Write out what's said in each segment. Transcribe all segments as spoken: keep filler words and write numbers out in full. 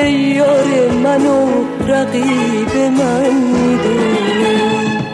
یار منو رقیب من میدونه.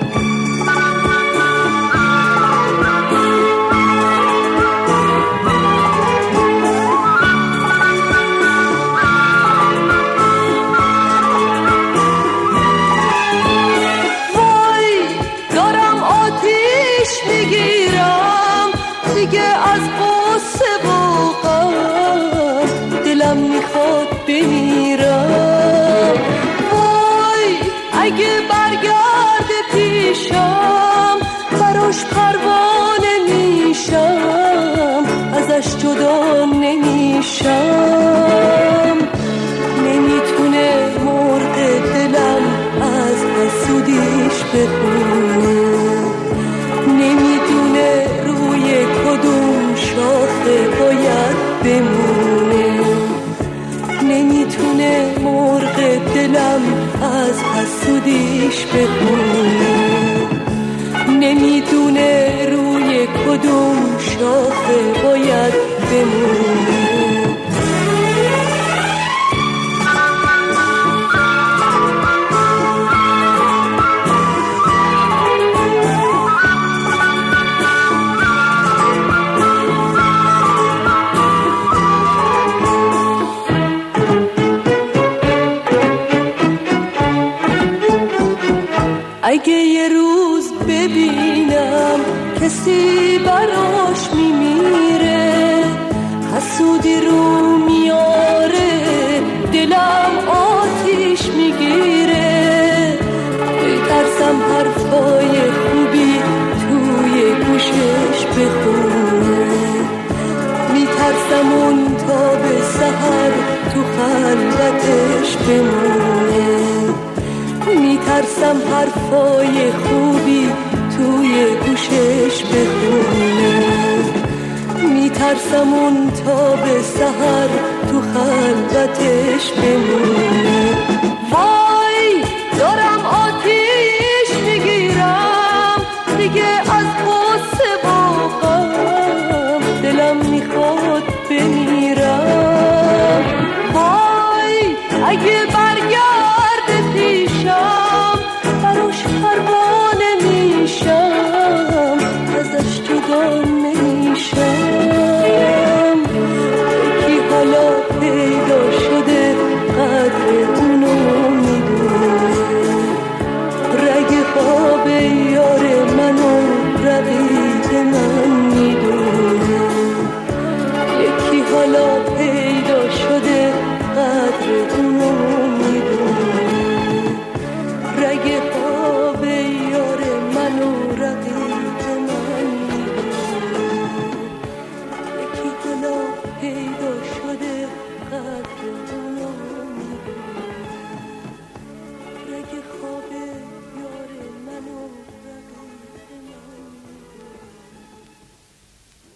میگیرم دیگه از قصه و غم، دلم میخواد بمیرم. وای اگه برگرده پیشم براش پروانه میشم، ازش جدا نمیشم. نمیتونه مرغ دلم از حسودیش بخونه، نمیدونه روی کدوم شاخه باید بمونه. نمیتونه مرغ دلم از حسودیش بخونه، نمیدونه روی کدوم شاخه باید بمونه. اگه یه روز ببینم کسی براش میمیره، حسودی رو میاره، دلم آتیش میگیره. ترسم حرفای خوبی توی گوشش بخونه، میترسم اون تا به سحر تو خلوتش بمونه. میترسم حرفای خوبی توی گوشش بخونه، میترسم اون تا به سحر تو خلوتش بمونه. وای دارم آتیش میگیرم دیگه از قصه و غم، دلم میخواد بمیرم. وای اگه